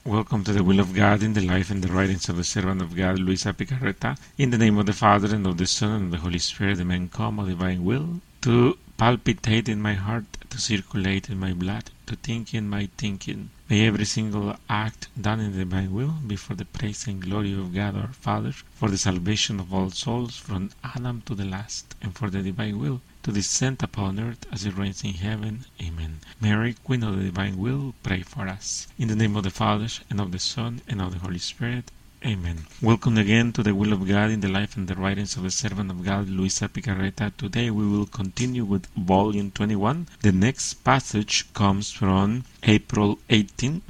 Welcome to the will of God in the life and the writings of the servant of God, Luisa Picarreta. In the name of the Father, and of the Son, and of the Holy Spirit, amen. Come, O divine will, to palpitate in my heart, to circulate in my blood, to think in my thinking. May every single act done in the divine will be for the praise and glory of God our Father, for the salvation of all souls from Adam to the last, and for the divine will to descend upon earth as it reigns in heaven. Amen. Mary, Queen of the divine will, pray for us. In the name of the Father, and of the Son, and of the Holy Spirit. Amen. Welcome again to the will of God in the life and the writings of the servant of God, Luisa Picarreta. Today we will continue with volume 21. The next passage comes from April 18,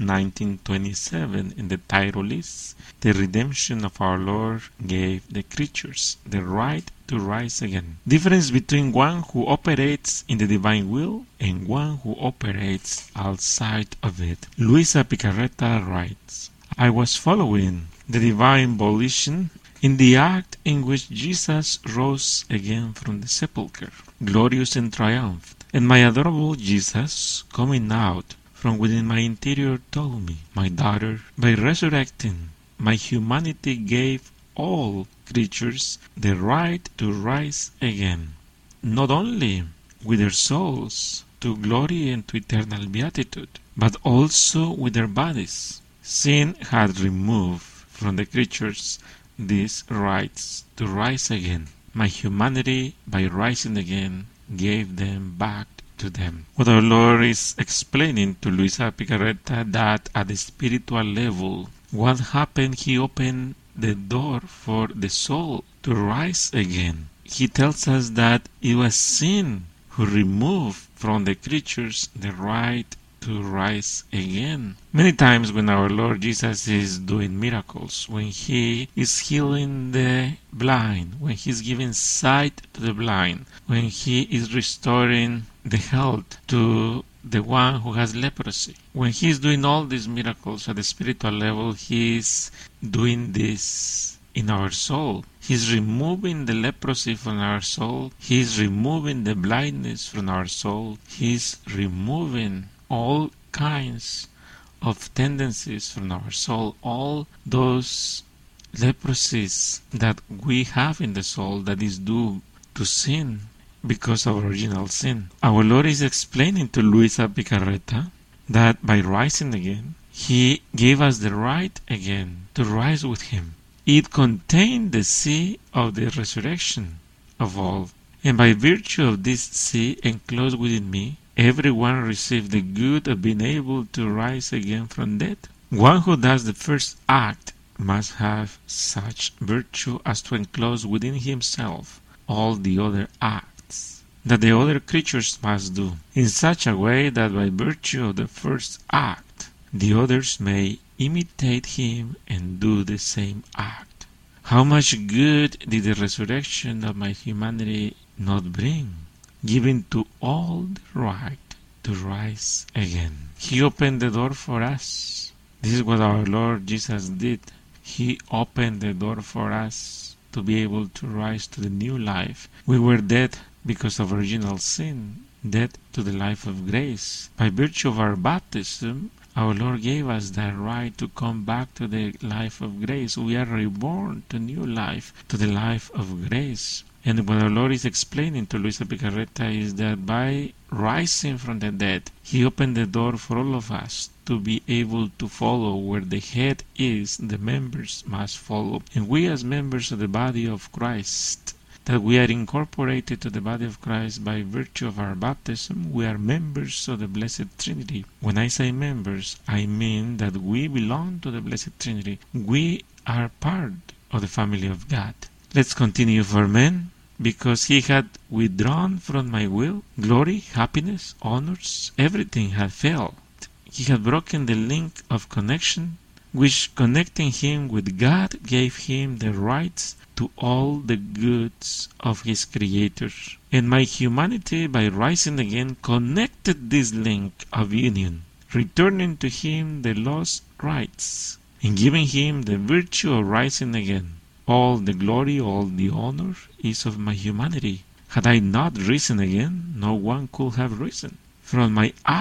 1927, and the title is The Redemption of Our Lord Gave the Creatures the Right to Rise Again. Difference between one who operates in the divine will and one who operates outside of it. Luisa Picarreta writes, I was following the divine volition in the act in which Jesus rose again from the sepulchre, glorious and triumphant, and my adorable Jesus, coming out from within my interior, told me, my daughter, by resurrecting my humanity gave all creatures the right to rise again, not only with their souls to glory and to eternal beatitude, but also with their bodies. Sin had removed from the creatures these rights to rise again. My humanity, by rising again, gave them back to them. What our Lord is explaining to Luisa Picarreta, that at the spiritual level, what happened, He opened the door for the soul to rise again. He tells us that it was sin who removed from the creatures the right to rise again. Many times when our Lord Jesus is doing miracles, when He is healing the blind, when He is giving sight to the blind, when He is restoring the health to the one who has leprosy, when He is doing all these miracles at the spiritual level, He is doing this in our soul. He is removing the leprosy from our soul. He is removing the blindness from our soul. He is removing all kinds of tendencies from our soul, all those leprosies that we have in the soul that is due to sin because of original sin. Our Lord is explaining to Luisa Picarreta that by rising again, He gave us the right again to rise with Him. It contained the sea of the resurrection of all, and by virtue of this sea enclosed within me, everyone received the good of being able to rise again from death. One who does the first act must have such virtue as to enclose within himself all the other acts that the other creatures must do, in such a way that by virtue of the first act the others may imitate him and do the same act. How much good did the resurrection of my humanity not bring, giving to all the right to rise again? He opened the door for us. This is what our Lord Jesus did. He opened the door for us to be able to rise to the new life. We were dead because of original sin, dead to the life of grace. By virtue of our baptism, our Lord gave us that right to come back to the life of grace. We are reborn to new life, to the life of grace. And what our Lord is explaining to Luisa Picarreta is that by rising from the dead, He opened the door for all of us to be able to follow where the head is, the members must follow. And we as members of the body of Christ, that we are incorporated to the body of Christ by virtue of our baptism, we are members of the Blessed Trinity. When I say members, I mean that we belong to the Blessed Trinity. We are part of the family of God. Let's continue. For men, because He had withdrawn from my will, glory, happiness, honors, everything had failed. He had broken the link of connection, which connecting Him with God gave Him the rights to all the goods of His Creator. And my humanity, by rising again, connected this link of union, returning to Him the lost rights, and giving Him the virtue of rising again. All the glory, all the honor is of my humanity. Had I not risen again, no one could have risen. From my act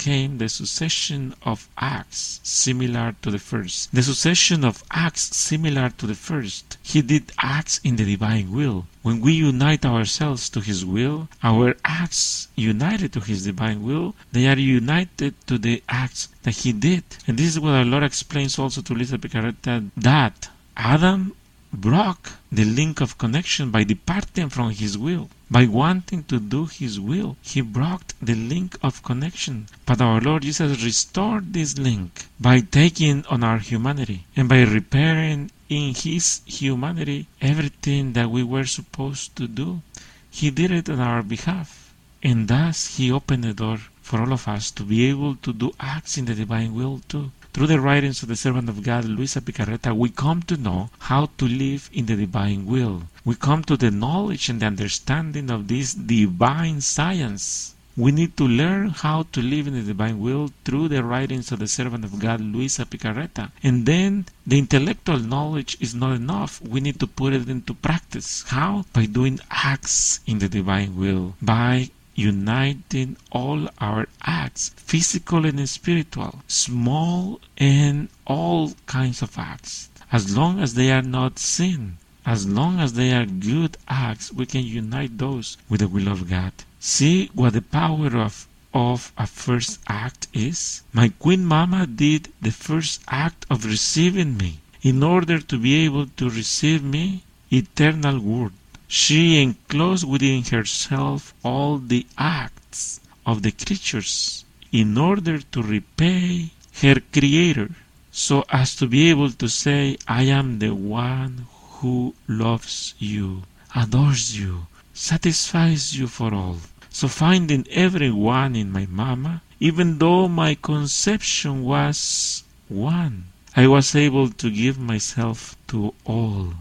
came the succession of acts similar to the first. The succession of acts similar to the first. He did acts in the divine will. When we unite ourselves to His will, our acts united to His divine will, they are united to the acts that He did. And this is what our Lord explains also to Luisa Picarreta, that Adam broke the link of connection by departing from His will. By wanting to do His will, He broke the link of connection. But our Lord Jesus restored this link by taking on our humanity and by repairing in His humanity everything that we were supposed to do. He did it on our behalf. And thus He opened the door for all of us to be able to do acts in the divine will too. Through the writings of the servant of God, Luisa Picarreta, we come to know how to live in the divine will. We come to the knowledge and the understanding of this divine science. We need to learn how to live in the divine will through the writings of the servant of God, Luisa Picarreta. And then the intellectual knowledge is not enough. We need to put it into practice. How? By doing acts in the divine will. By uniting all our acts, physical and spiritual, small and all kinds of acts. As long as they are not sin, as long as they are good acts, we can unite those with the will of God. See what the power of a first act is? My Queen Mama did the first act of receiving me in order to be able to receive me, eternal Word. She enclosed within herself all the acts of the creatures in order to repay her Creator, so as to be able to say, I am the one who loves you, adores you, satisfies you for all. So finding everyone in my mama, even though my conception was one, I was able to give myself to all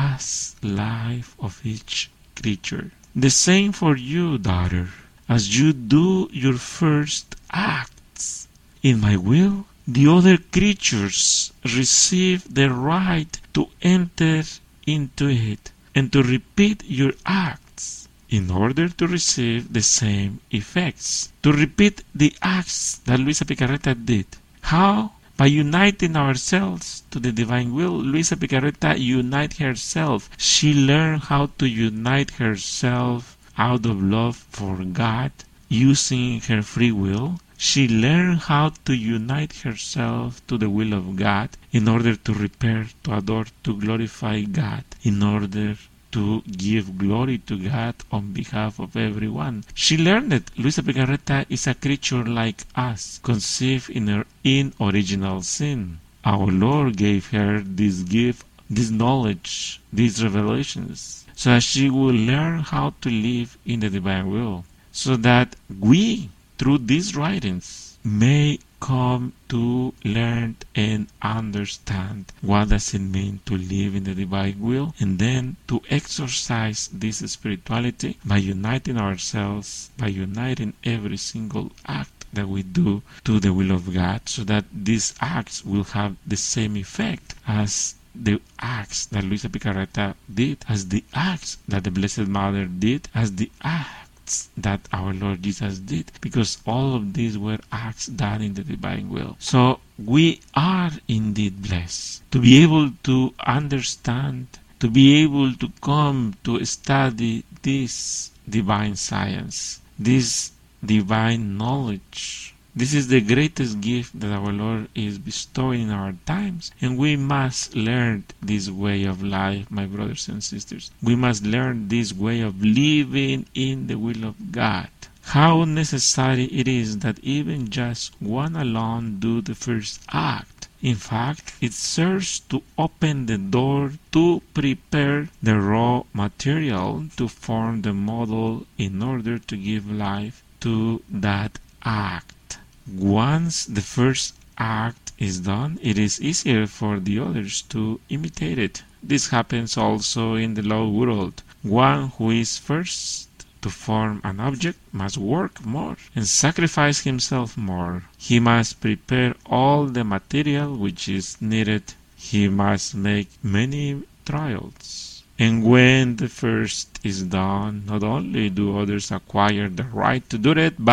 as life of each creature. The same for you, daughter. As you do your first acts in my will, the other creatures receive the right to enter into it and to repeat your acts in order to receive the same effects. To repeat the acts that Luisa Picarreta did. How? By uniting ourselves to the divine will. Luisa Picarreta united herself. She learned how to unite herself out of love for God, using her free will. She learned how to unite herself to the will of God in order to repair, to adore, to glorify God, in order to give glory to God on behalf of everyone. She learned that Luisa Picarreta is a creature like us, conceived in original sin. Our Lord gave her this gift, this knowledge, these revelations, so that she will learn how to live in the divine will, so that we, through these writings, may come to learn and understand what does it mean to live in the divine will, and then to exercise this spirituality by uniting ourselves, by uniting every single act that we do to the will of God, so that these acts will have the same effect as the acts that Luisa Picarreta did, as the acts that the Blessed Mother did, as the acts that our Lord Jesus did, because all of these were acts done in the divine will. So we are indeed blessed to be able to understand, to be able to come to study this divine science, this divine knowledge. This is the greatest gift that our Lord is bestowing in our times, and we must learn this way of life, my brothers and sisters. We must learn this way of living in the will of God. How necessary it is that even just one alone do the first act. In fact, it serves to open the door to prepare the raw material to form the model in order to give life to that act. Once the first act is done, it is easier for the others to imitate it. This happens also in the law world. One who is first to form an object must work more and sacrifice himself more. He must prepare all the material which is needed. He must make many trials. And when the first is done, not only do others acquire the right to do it, but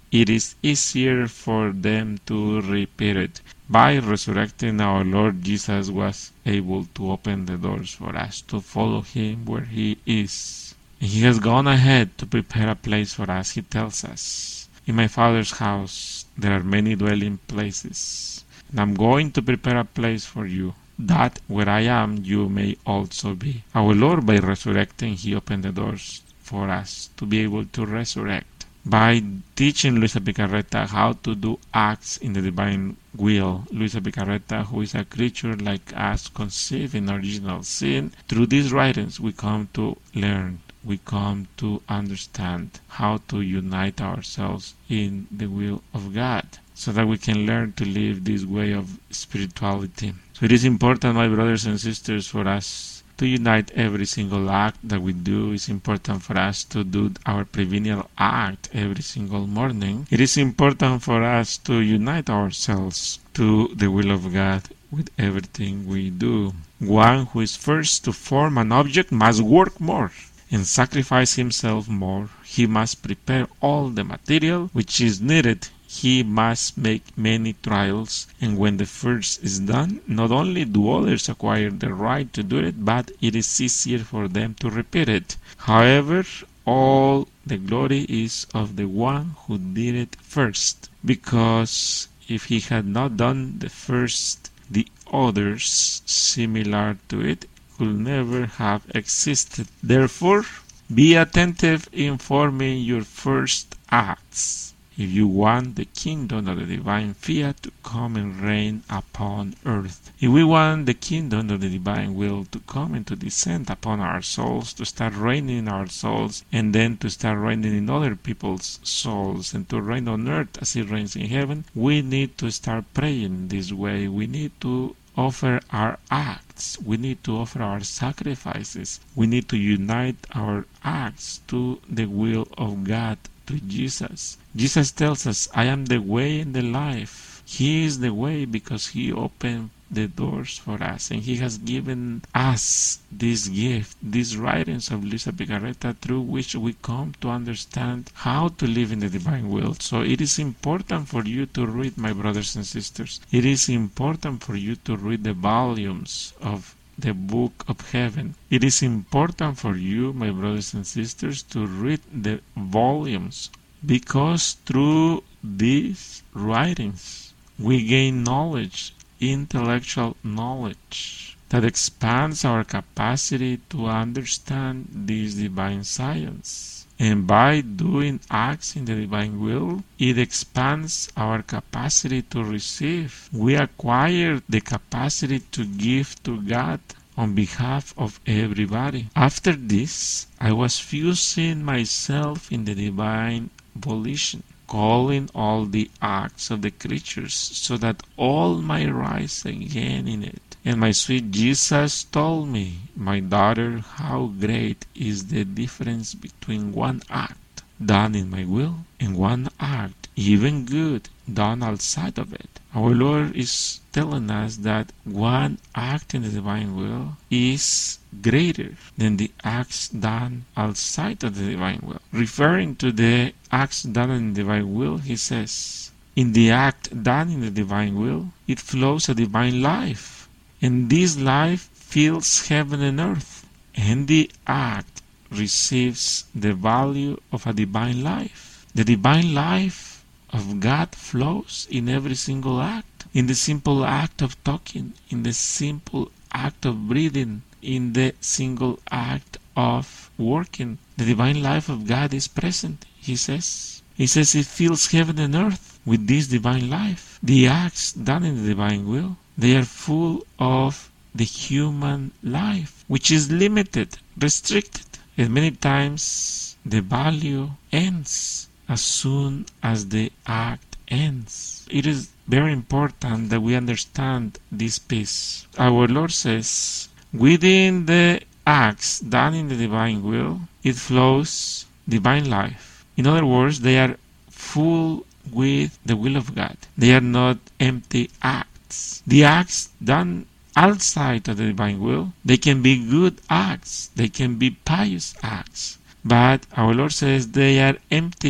it is easier for them to repeat it. By resurrecting, our Lord Jesus was able to open the doors for us to follow Him where He is. And He has gone ahead to prepare a place for us. He tells us, "In my Father's house there are many dwelling places, and I'm going to prepare a place for you, that where I am you may also be." Our Lord, by resurrecting, He opened the doors for us to be able to resurrect. By teaching Luisa Picarreta how to do acts in the divine will, Luisa Picarreta, who is a creature like us, conceived in original sin, through these writings we come to learn, we come to understand how to unite ourselves in the will of God, so that we can learn to live this way of spirituality. So it is important, my brothers and sisters, for us to unite every single act that we do. It's important for us to do our prevenient act every single morning. It is important for us to unite ourselves to the will of God with everything we do. One who is first to form an object must work more and sacrifice himself more. He must prepare all the material which is needed. He must make many trials, and when the first is done, not only do others acquire the right to do it, but it is easier for them to repeat it. However, all the glory is of the one who did it first, because if he had not done the first, the others similar to it could never have existed. Therefore, be attentive in forming your first acts, if you want the kingdom of the divine fiat to come and reign upon earth. If we want the kingdom of the divine will to come and to descend upon our souls, to start reigning in our souls, and then to start reigning in other people's souls, and to reign on earth as it reigns in heaven, we need to start praying this way. We need to offer our acts. We need to offer our sacrifices. We need to unite our acts to the will of God, to Jesus. Jesus tells us, "I am the way and the life." He is the way because He opened the doors for us, and He has given us this gift, these writings of Luisa Picarreta, through which we come to understand how to live in the divine will. So it is important for you to read, my brothers and sisters. It is important for you to read the volumes of the book of heaven. It is important for you, my brothers and sisters, to read the volumes, because through these writings we gain knowledge, intellectual knowledge, that expands our capacity to understand this divine science. And by doing acts in the divine will, it expands our capacity to receive. We acquire the capacity to give to God on behalf of everybody. After this, I was fusing myself in the divine volition, calling all the acts of the creatures, so that all might rise again in it. And my sweet Jesus told me, "My daughter, how great is the difference between one act done in my will and one act, even good, done outside of it." Our Lord is telling us that one act in the divine will is greater than the acts done outside of the divine will. Referring to the acts done in the divine will, He says, "In the act done in the divine will, it flows a divine life. And this life fills heaven and earth, and the act receives the value of a divine life." The divine life of God flows in every single act, in the simple act of talking, in the simple act of breathing, in the single act of working. The divine life of God is present, He says. He says it fills heaven and earth with this divine life. The acts done in the divine will, they are full of the human life, which is limited, restricted, and many times the value ends as soon as the act ends. It is very important that we understand this piece. Our Lord says, within the acts done in the divine will, it flows divine life. In other words, they are full with the will of God. They are not empty acts. The acts done outside of the divine will, they can be good acts, they can be pious acts, but our Lord says they are empty.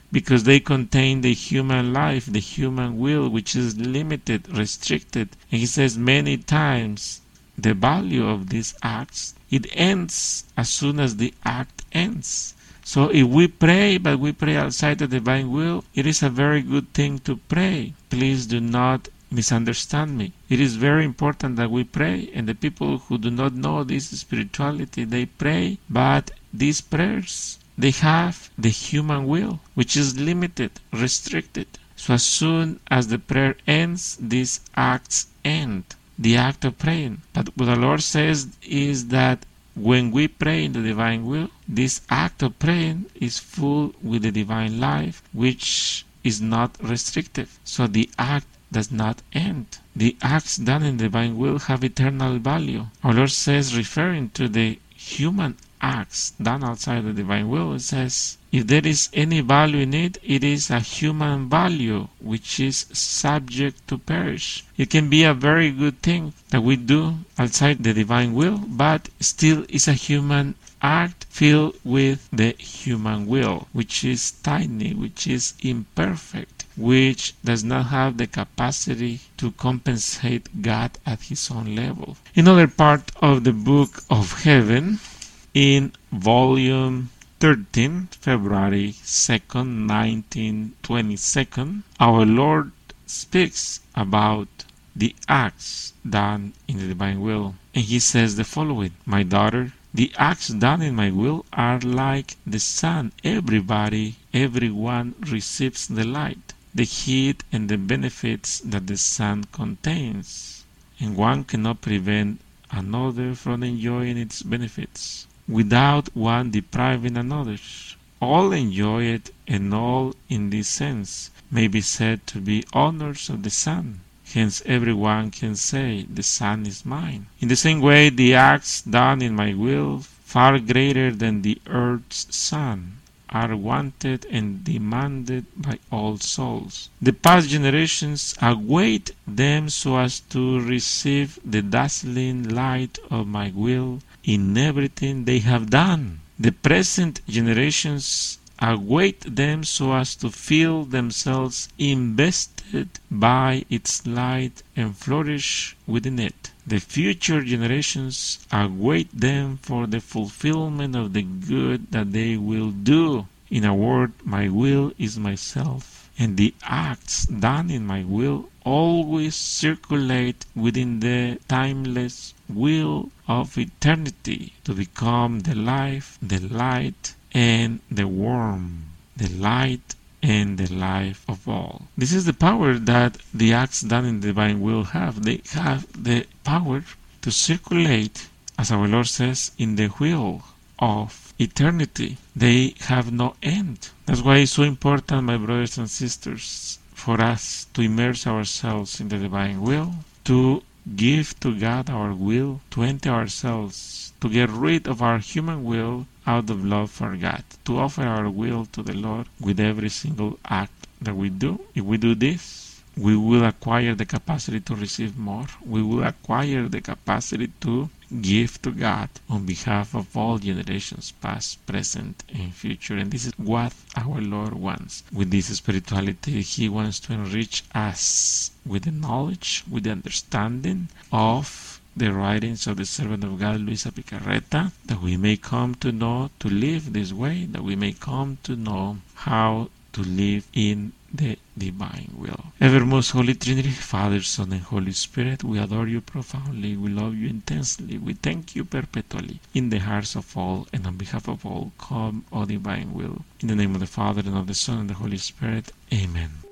because they contain the human life, the human will, which is limited, restricted. And he says many times the value of these acts, it ends as soon as the act ends. So if we pray, but we pray outside the divine will, it is a very good thing to pray. Please do not misunderstand me. It is very important that we pray, and the people who do not know this spirituality, they pray, but these prayers, they have the human will, which is limited, restricted. So as soon as the prayer ends, these acts end, the act of praying. But what the Lord says is that when we pray in the divine will, this act of praying is full with the divine life, which is not restrictive. So the act does not end. The acts done in the divine will have eternal value. Our Lord says, referring to the human acts done outside the divine will, it says, if there is any value in it, it is a human value which is subject to perish. It can be a very good thing that we do outside the divine will, but still is a human act filled with the human will, which is tiny, which is imperfect, which does not have the capacity to compensate God at his own level. Another part of the Book of Heaven, in volume 13, February 2nd, 1922, our Lord speaks about the acts done in the divine will. And he says the following, my daughter, the acts done in my will are like the sun. Everyone receives the light, the heat, and the benefits that the sun contains. And one cannot prevent another from enjoying its benefits without one depriving another. All enjoy it, and all in this sense may be said to be honors of the sun. Hence everyone can say, the sun is mine. In the same way, the acts done in my will, far greater than the earth's sun, are wanted and demanded by all souls. The past generations await them so as to receive the dazzling light of my will in everything they have done. The present generations await them so as to feel themselves invested by its light and flourish within it. The future generations await them for the fulfillment of the good that they will do. In a word, my will is myself, and the acts done in my will always circulate within the timeless will of eternity to become the life, the light, and the warmth, the light and the life of all. This is the power that the acts done in the divine will have. They have the power to circulate, as our Lord says, in the wheel of eternity. They have no end. That's why it's so important, my brothers and sisters, for us to immerse ourselves in the divine will, to give to God our will, to empty ourselves, to get rid of our human will out of love for God, to offer our will to the Lord with every single act that we do. If we do this, we will acquire the capacity to receive more. We will acquire the capacity to give to God on behalf of all generations, past, present, and future. And this is what our Lord wants. With this spirituality, He wants to enrich us with the knowledge, with the understanding of the writings of the servant of God, Luisa Picarreta, that we may come to know, to live this way, that we may come to know how to live in the divine will. Ever most Holy Trinity, Father, Son, and Holy Spirit, we adore you profoundly, we love you intensely, we thank you perpetually. In the hearts of all and on behalf of all, come, O divine will. In the name of the Father, and of the Son, and the Holy Spirit. Amen.